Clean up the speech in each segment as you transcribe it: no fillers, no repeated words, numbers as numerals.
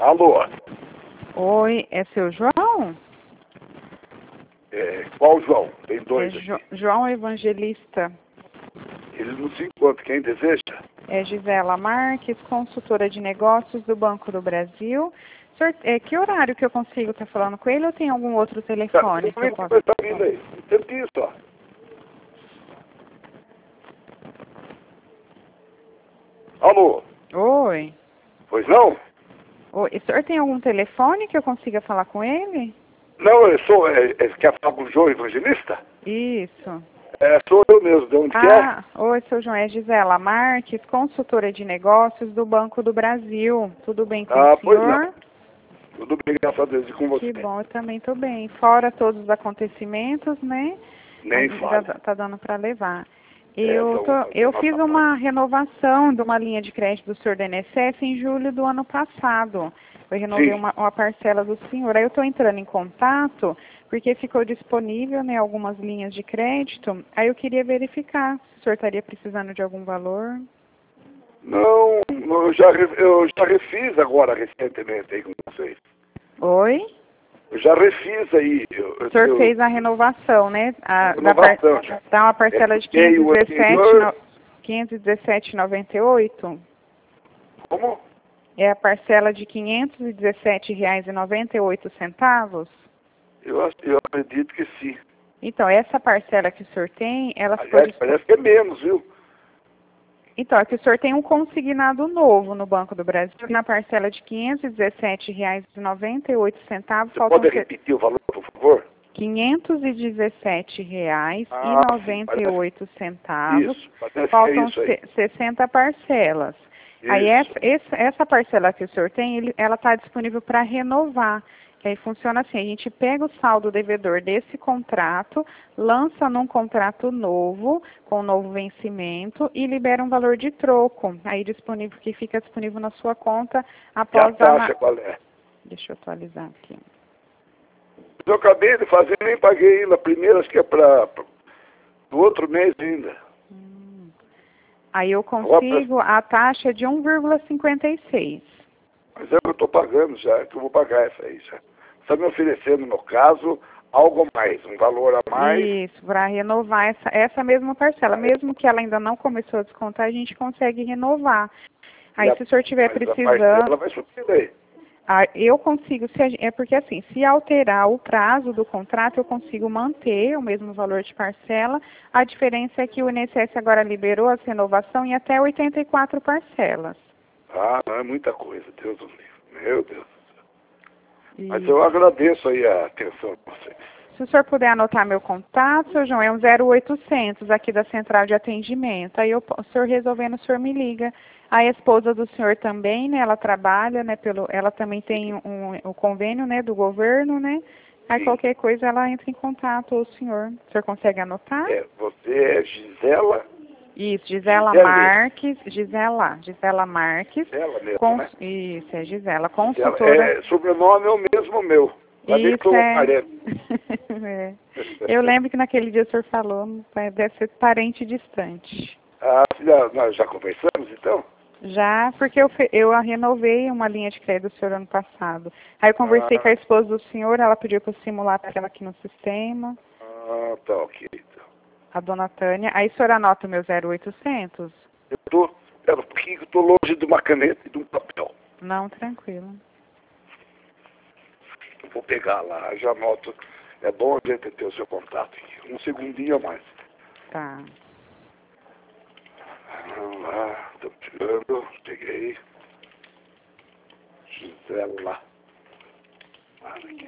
Alô? Oi, é seu João? Qual João? Tem dois aqui. João Evangelista. Ele não se encontra. Quem deseja? É Gisela Marques, consultora de negócios do Banco do Brasil. Senhor, que horário que eu consigo estar falando com ele ou tem algum outro telefone que eu posso... Tá vindo aí. Um tempinho só. Alô? Oi. Pois não? Oi. O senhor tem algum telefone que eu consiga falar com ele? Não, eu sou... quer falar com o João Evangelista? Isso. Sou eu mesmo. De onde que é? Oi, seu João. É Gisela Marques, consultora de negócios do Banco do Brasil. Tudo bem com o Pois senhor? não. Tudo bem, graças a Deus, e com você? Que bom, eu também estou bem. Fora todos os acontecimentos, né? Nem fale. Tá dando para levar. Essa Eu fiz nossa uma renovação de uma linha de crédito do senhor do INSS em julho do ano passado. Eu renovei Sim. uma parcela do senhor. Aí eu estou entrando em contato porque ficou disponível, né, algumas linhas de crédito. Aí eu queria verificar se o senhor estaria precisando de algum valor. Não, eu já refiz agora recentemente aí com vocês. Oi? Eu já refiz aí. O senhor fez a renovação, né? Renovação. Dá uma parcela de 517,98. Como? É a parcela de R$ 517,98. Eu acredito que sim. Então, essa parcela que o senhor tem, ela Aliás, parece que é menos, viu? Então, é que o senhor tem um consignado novo no Banco do Brasil, na parcela de R$ 517,98. Você pode repetir o valor, por favor? R$ 517,98. Isso, Faltam isso aí. 60 parcelas. Isso. Aí essa parcela que o senhor tem, ela está disponível para renovar. Que aí funciona assim, a gente pega o saldo devedor desse contrato, lança num contrato novo, com novo vencimento, e libera um valor de troco. Aí disponível, que fica disponível na sua conta após a taxa qual é? Deixa eu atualizar aqui. Eu acabei de fazer, nem paguei ainda. A primeira, acho que é para do outro mês ainda. Aí eu consigo a taxa de 1,56. Mas é o que eu estou pagando já, que eu vou pagar essa aí já. Você está me oferecendo, no caso, algo a mais, um valor a mais. Isso, para renovar essa mesma parcela. Mesmo que ela ainda não começou a descontar, a gente consegue renovar. Aí se o senhor estiver precisando... Ela vai subir daí. Eu consigo, é porque assim, se alterar o prazo do contrato, eu consigo manter o mesmo valor de parcela. A diferença é que o INSS agora liberou a renovação em até 84 parcelas. Não é muita coisa, Deus do livro. Meu Deus. Mas eu agradeço aí a atenção de vocês. Se o senhor puder anotar meu contato, seu João, é um 0800 aqui da central de atendimento. Aí o senhor resolvendo, o senhor me liga. A esposa do senhor também, né? Ela trabalha, né? Ela também tem o convênio, né? Do governo, né? Aí qualquer coisa ela entra em contato, o senhor. O senhor consegue anotar? Você é Gisela? Isso, Gisela Marques. Gisela Marques. Gisela mesmo, né? Isso, é Gisela, consultora. Sobrenome é o mesmo meu. Isso Eu lembro que naquele dia o senhor falou, deve ser parente distante. Nós já conversamos então? Já, porque eu renovei uma linha de crédito do senhor ano passado. Aí eu conversei com a esposa do senhor, ela pediu para eu simular para ela aqui no sistema. Tá ok. A dona Tânia. Aí o senhor anota o meu 0800? Espera um pouquinho que eu estou longe de uma caneta e de um papel. Não, tranquilo. Vou pegar lá, já anoto. É bom a gente ter o seu contato aqui. Um segundinho a mais. Tá. Vamos lá, estou tirando, peguei. Gisela. Aqui.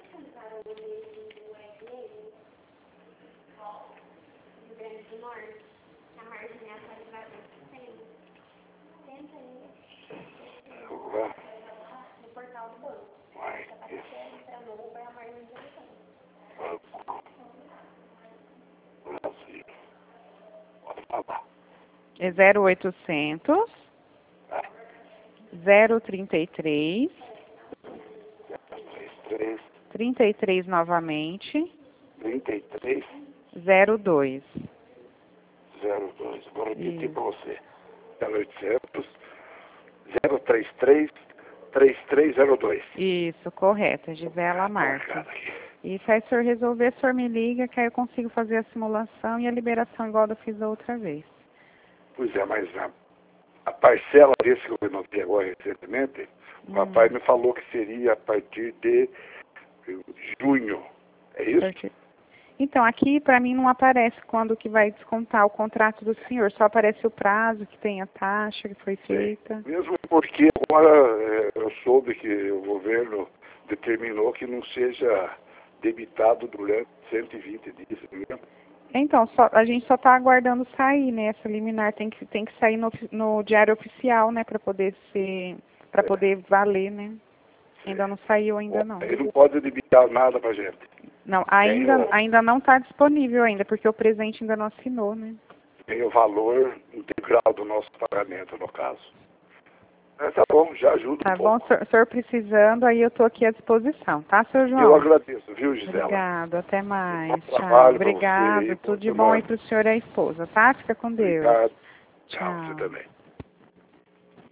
Vamos lá. Brasil. Pode falar. É 0800 033 33 novamente 33 02. 02. Vou repetir para você. 0800 033 3302. Isso, correto, Gisela Marques. Isso aí, se o senhor resolver, o senhor me liga, que aí eu consigo fazer a simulação e a liberação igual eu fiz da outra vez. Pois é, mas a parcela desse que eu notei agora recentemente, o rapaz me falou que seria a partir de junho. É isso? Então, aqui para mim não aparece quando que vai descontar o contrato do senhor, só aparece o prazo, que tem a taxa que foi feita. Mesmo porque agora eu soube que o governo determinou que não seja debitado durante 120 dias, né? Então, a gente só está aguardando sair, né? Essa liminar tem que sair no Diário Oficial, né? Para poder poder valer, né? Ainda não saiu, ainda não. Ele não pode debitar nada pra gente. Não, ainda não está disponível ainda, porque o presente ainda não assinou, né? Tem o valor integral do nosso pagamento, no caso. Tá bom, já ajuda um pouco. Tá bom, senhor precisando, aí eu estou aqui à disposição, tá, senhor João? Eu agradeço, viu, Gisela? Obrigado, até mais. Bom Tchau. Obrigado. Tudo de bom aí para o senhor e a esposa, tá? Fica com Deus. Obrigado. Tchau. Você também.